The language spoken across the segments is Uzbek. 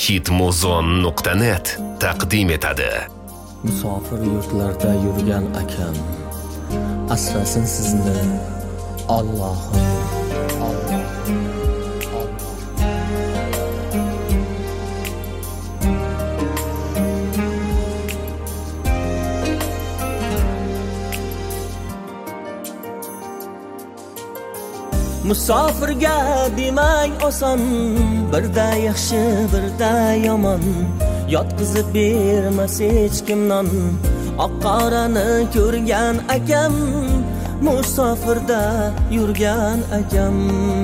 hitmuzon.net taqdim etadi. Musofir yurtlarda yurgan akam, asrasin sizni Allohim. Musofirga demang oson, birda yaxshi, birda yomon. Yotqizib bermas hech kimnon, oq-qorani ko'rgan akam, musofirda yurgan akam.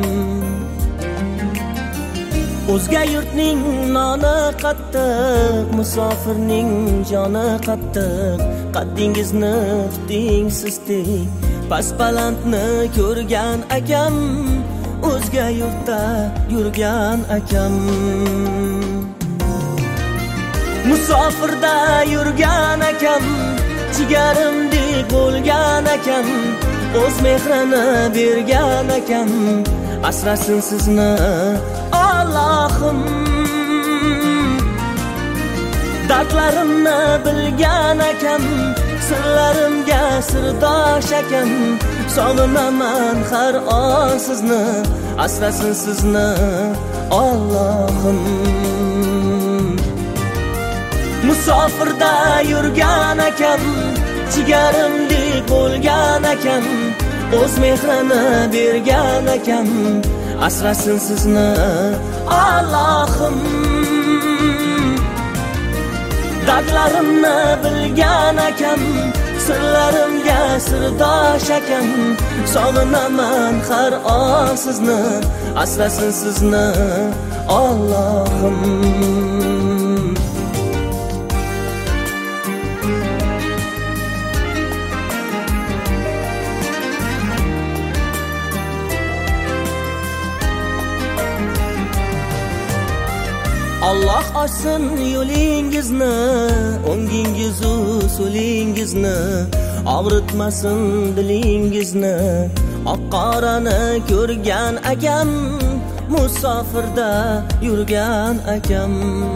O'zga yurtning noni qattiq, musofirning joni qattiq. Qaddingizni tuting sistek, pas-balandni ko'rgan akam, o'zga yurtda yurgan akam. Musofirda yurgan akam, jigarimdek bo'lgan akam, o'z mehrini bergan akam, asrasin sizni Allohim. Dardlarimni bilgan akam, sirlarimga sirdosh akam, sog'inaman har on sizni, asrasin sizni Allohim. Musofirda yurgan akam, jigarimdek bo'lgan akam, o'z mehrini bergan akam, asrasin sizni Allohim. Dardlarimni bilgan akam, sirlarimga sirdosh akam, sog'inaman har on sizni, asrasin sizni Allohim. Alloh ochsin yo'lingizni, o'ngingizu so'lingizni, og'ritmasin dilingizni. Oq-qorani ko'rgan akam, musofirda yurgan akam.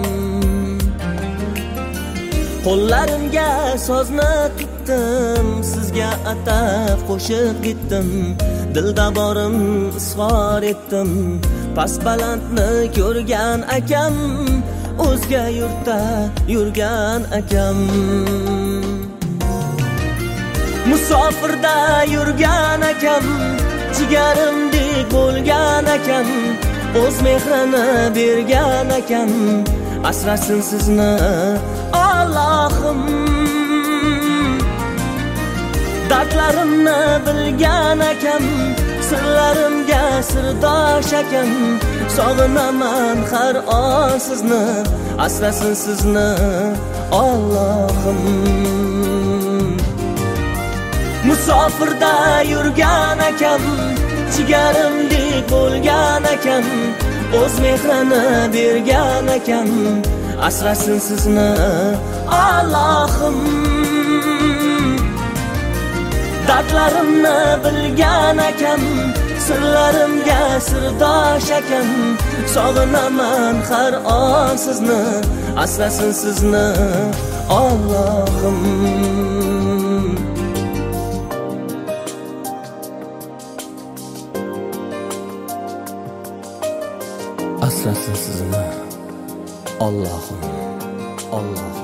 Qo'llarimga sozni tutdim, sizga atab qo'shib ketdim, dilda borim izhor etdim. Pas-balandni ko'rgan akam, o'zga yurtda yurgan akam. Musofirda yurgan akam, jigarimdek bo'lgan akam, o'z mehrini bergan akam, asrasin sizni Allohim. Dardlarimni bilgan akam, sirlarimga sirdosh akam, sog'inaman har on sizni, asrasin sizni Allohim. Musofirda yurgan akam, jigarimdek bo'lgan akam, o'z mehrini bergan akam, asrasin sizni Allohim. Dardlarimni bilgan akam, sirlarimga sirdosh akam, sog'inaman har on sizni, asrasin sizni Allohim. Asrasin sizni Allohim. Alloh